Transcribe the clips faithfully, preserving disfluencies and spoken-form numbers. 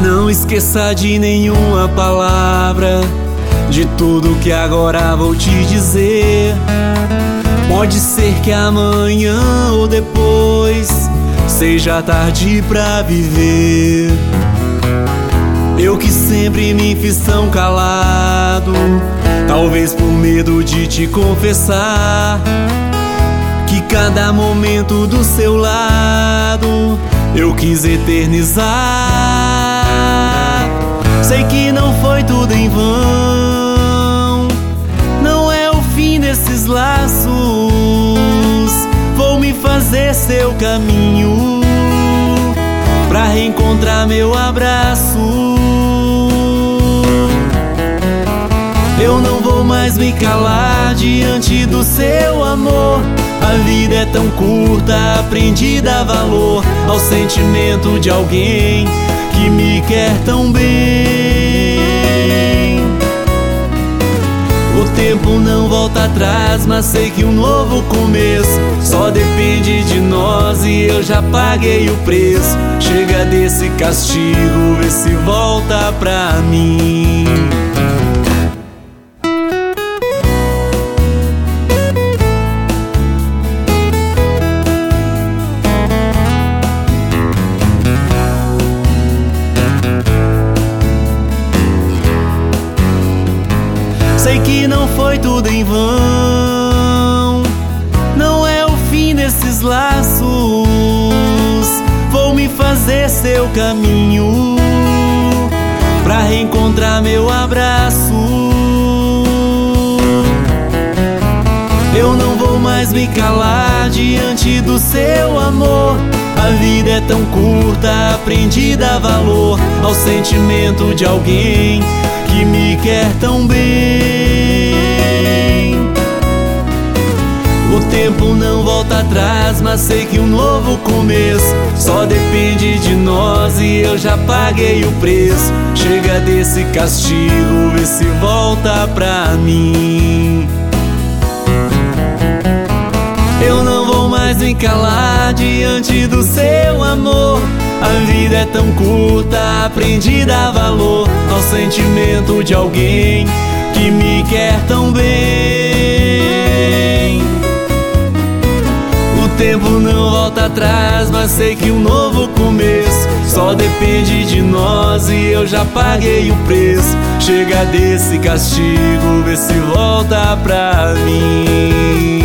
Não esqueça de nenhuma palavra, de tudo que agora vou te dizer. Pode ser que amanhã ou depois seja tarde pra viver. Eu que sempre me fiz tão calado, talvez por medo de te confessar que cada momento do seu lado eu quis eternizar. Sei que não foi tudo em vão, não é o fim desses laços. Vou me fazer seu caminho pra reencontrar meu abraço. Eu não vou mais me calar diante do seu amor. A vida é tão curta, aprendi a dar valor ao sentimento de alguém que me quer tão bem. O tempo não volta atrás, mas sei que um novo começo só depende de nós e eu já paguei o preço. Chega desse castigo, vê se volta pra mim. Sei que não foi tudo em vão, não é o fim desses laços. Vou me fazer seu caminho pra reencontrar meu abraço. Eu não vou mais me calar diante do seu amor. A vida é tão curta, aprendi a dar valor ao sentimento de alguém que me quer tão bem. O tempo não volta atrás, mas sei que um novo começo só depende de nós e eu já paguei o preço. Chega desse castigo, vê se volta pra mim. Eu não vou mais me calar diante do seu amor. A vida é tão curta, aprendi a dar valor ao sentimento de alguém que me quer tão bem. O tempo não volta atrás, mas sei que um novo começo só depende de nós e eu já paguei o preço. Chega desse castigo, vê se volta pra mim.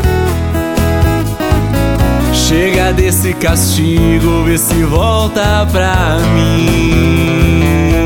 Chega desse castigo, vê se volta pra mim.